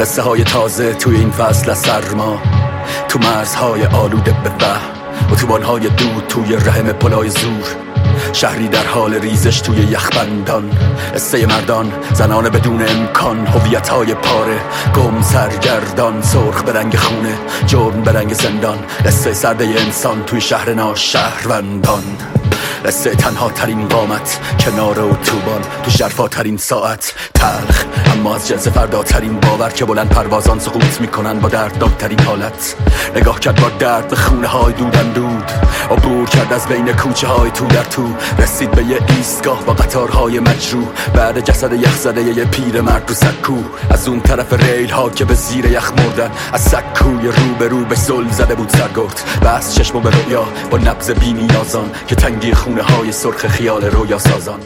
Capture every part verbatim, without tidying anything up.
قصه های تازه توی این فصل از سرما، تو مرزهای آلوده به وهم، اتوبان‌های دود توی رحم پلای زور، شهری در حال ریزش توی یخبندان، قصه مردان، زنان بدون امکان، هویت‌های پاره، گم سرگردان، سرخ به رنگ خونه، جرم به رنگ زندان، قصه سرده انسان توی شهر ناشهروندان، قصه تنها ترین قامت کنار اتوبان، تو شرفا ترین ساعت، تلخ اما از جنس فرداترین باور که بلند پروازان سقوط میکنن با دردناکترین حالت. نگاه کرد با درد به خونه های دودن دود، عبور کرد از بین کوچه های تو در تو، رسید به یه ایستگاه با قطارهای مجروح، بعد جسد یخ زده یه پیر مرد تو سکو، از اون طرف ریل ها که به زیر یخ مردن، از سکوی رو به رو به زل زده بود سرگفت، بس چشمو به رویا با نبض بی‌نیازان که تنگی خونه های سرخ خیال رویا سازان.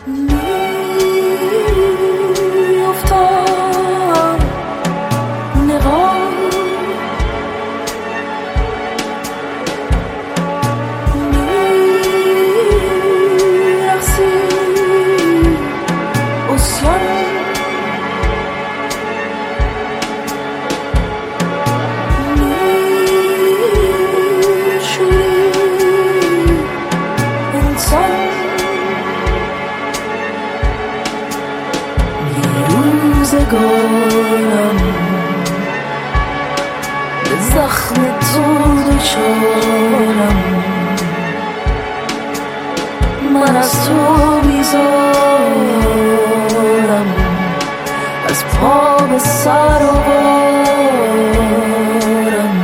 روزگارم به زخم تو دچارم، من از تو بیزارم، از پا به سر آوارم.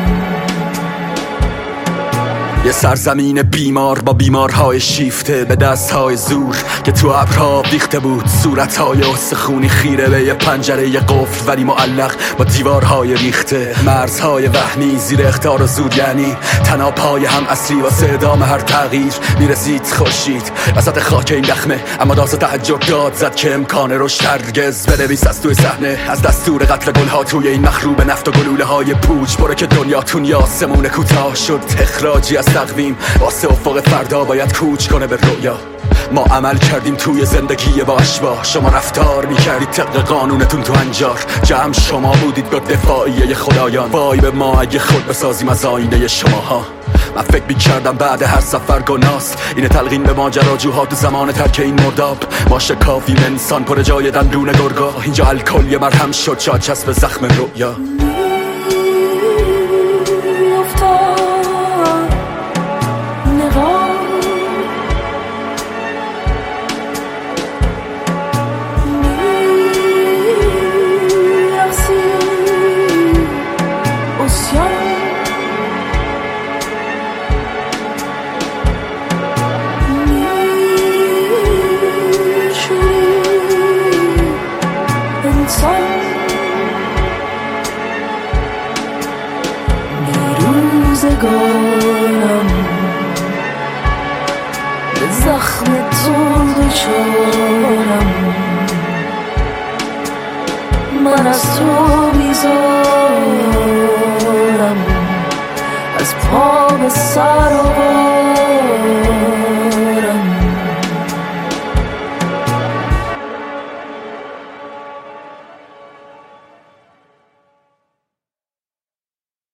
یه سرزمین بیمار با بیمارهای شیفته به دستهای زور که تو ابرها ریخته بود، صورتهای استخونی خیره به یه پنجره یه قفل ولی معلق با دیوارهای ریخته، مرزهای وهمی زیر اخطار و زور، یعنی تناپای هم اصلی واسه ادام هر تغییر. میرسید خورشید وسط خاک این دخمه، اما داست تعجب داد زد که امکان رشد هرگز. بنویس از توی صحنه از دستور قتل گلها توی این مخروب نفت و گلوله های پوچ، برو که دنیاتون یاسمون کوتاه شد، اخراجی از تقویم واسه افق فردا باید کوچ کنه به رویا. ما عمل کردیم توی زندگی با اشباح، شما رفتار میکردید طبق قانونتون تو انجار، جمع شما بودید با دفاعیه خدایان، وای به ما اگه خود بسازیم از آینه شماها. من فکر میکردم بعد هر سفر گناست اینه تلقین به ماجراجوها تو زمان ترک این مرداب، ما شکافیم انسان پر جای دندون گرگا، اینجا الکل یه مرهم شد شاد چسب زخم رویا. روزگارم به زخم تو دچارم، من از تو بیزارم، از پا به سر